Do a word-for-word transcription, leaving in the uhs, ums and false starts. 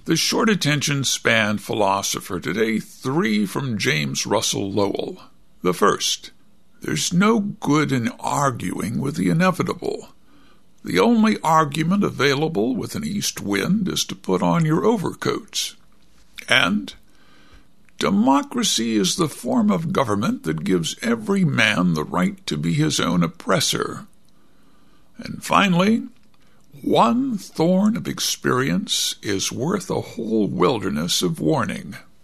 The short attention span philosopher today, three from James Russell Lowell. The first, there's no good in arguing with the inevitable. The only argument available with an east wind is to put on your overcoats. And democracy is the form of government that gives every man the right to be his own oppressor. And finally, one thorn of experience is worth a whole wilderness of warning.